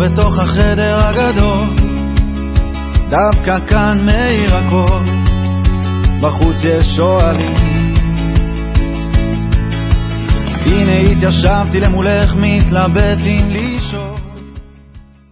בתוך החדר הגדול, דווקא כאן מאיר הכל, בחוץ יש שואלים. הנה התיישבתי למולך מתלבט אם לשאול.